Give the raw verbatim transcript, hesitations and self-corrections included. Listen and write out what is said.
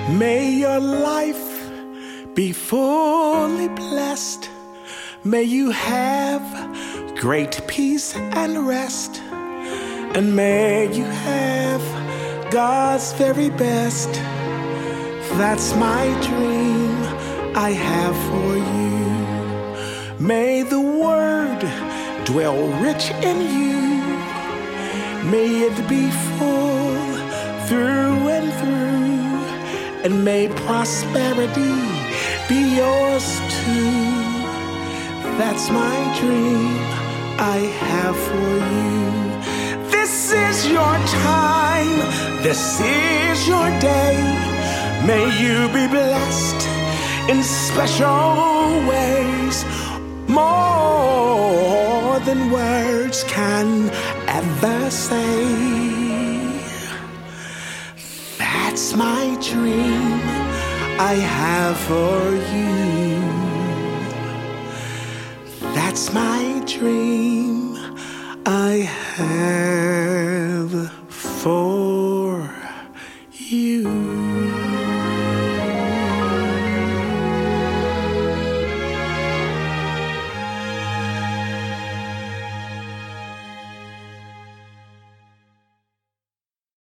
May your life be fully blessed. May you have great peace and rest. And may you have God's very best. That's my dream I have for you. May the word dwell rich in you. May it be full through and through. And may prosperity be yours too. That's my dream I have for you. This is your time. This is your day. May you be blessed in special ways, more than words can ever say. That's my dream I have for you. That's my dream I have.